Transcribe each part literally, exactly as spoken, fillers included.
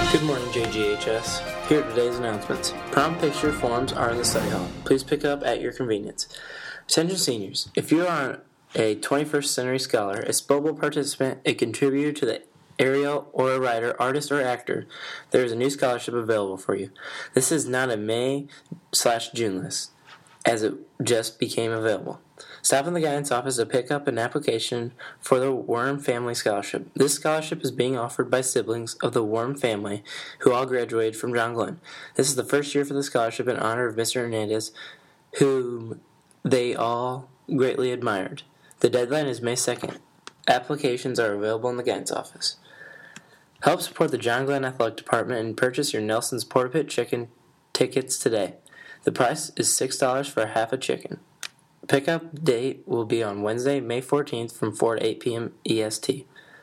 Good morning, J G H S. Here are today's announcements. Prom picture forms are in the study hall. Please pick up at your convenience. Attention seniors, if you are a twenty-first century scholar, a SPOBL participant, a contributor to the aerial or a writer, artist, or actor, there is a new scholarship available for you. This is not a May slash June list, as it just became available. Stop in the guidance office to pick up an application for the Worm Family Scholarship. This scholarship is being offered by siblings of the Worm family who all graduated from John Glenn. This is the first year for the scholarship in honor of Mister Hernandez, whom they all greatly admired. The deadline is May second. Applications are available in the guidance office. Help support the John Glenn Athletic Department and purchase your Nelson's Porta Pit Chicken tickets today. The price is six dollars for a half a chicken. Pickup date will be on Wednesday, May fourteenth from four to eight p.m. E S T.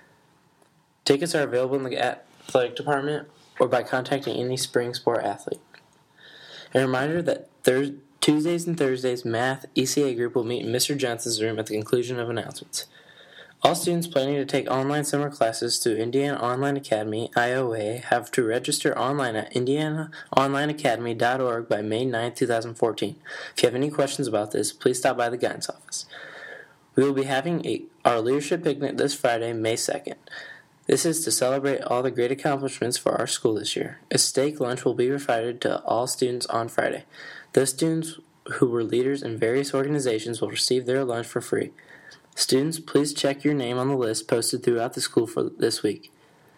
Tickets are available in the athletic department or by contacting any spring sport athlete. A reminder that Thurs- Tuesdays and Thursdays Math E C A group will meet in Mister Johnson's room at the conclusion of announcements. All students planning to take online summer classes through Indiana Online Academy, I O A, have to register online at indiana online academy dot org by May ninth, twenty fourteen. If you have any questions about this, please stop by the guidance office. We will be having a, our leadership picnic this Friday, May second. This is to celebrate all the great accomplishments for our school this year. A steak lunch will be provided to all students on Friday. Those students who were leaders in various organizations will receive their lunch for free. Students, please check your name on the list posted throughout the school for this week.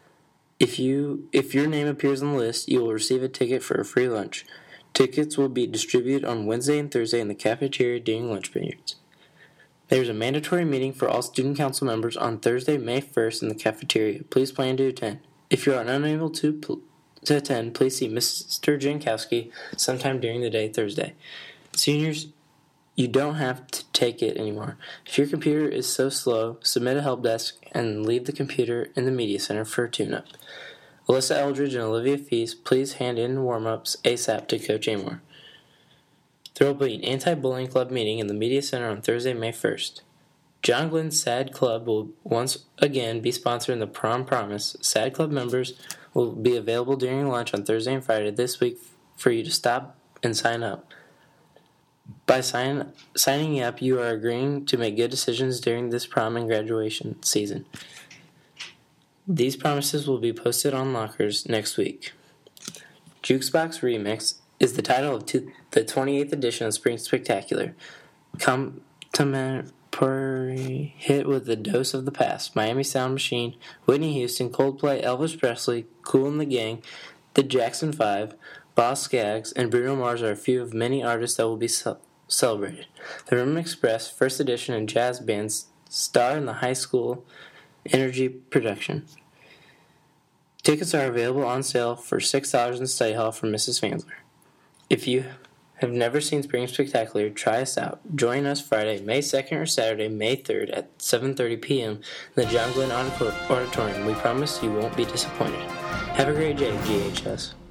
If you if your name appears on the list, you will receive a ticket for a free lunch. Tickets will be distributed on Wednesday and Thursday in the cafeteria during lunch periods. There is a mandatory meeting for all student council members on Thursday, May first in the cafeteria. Please plan to attend. If you are unable to, pl- to attend, please see Mister Jankowski sometime during the day Thursday. Seniors, you don't have to take it anymore. If your computer is so slow, submit a help desk and leave the computer in the media center for a tune-up. Alyssa Eldridge and Olivia Feast, please hand in warm-ups ASAP to Coach Amor. There will be an anti-bullying club meeting in the media center on Thursday, May first. John Glenn's SAD Club will once again be sponsoring the Prom Promise. SAD Club members will be available during lunch on Thursday and Friday this week for you to stop and sign up. By sign, signing up, you are agreeing to make good decisions during this prom and graduation season. These promises will be posted on lockers next week. Jukebox Remix is the title of two, the twenty-eighth edition of Spring Spectacular. Contemporary hit with a dose of the past. Miami Sound Machine, Whitney Houston, Coldplay, Elvis Presley, Kool and the Gang, the Jackson Five, Boss Skaggs, and Bruno Mars are a few of many artists that will be ce- celebrated. The Rhythm Express First Edition and jazz bands star in the high school energy production. Tickets are available on sale for six dollars in the study hall from Missus Fansler. If you have never seen Spring Spectacular, try us out. Join us Friday, May second or Saturday, May third at seven thirty p.m. in the John Glenn Auditorium. We promise you won't be disappointed. Have a great day, G H S.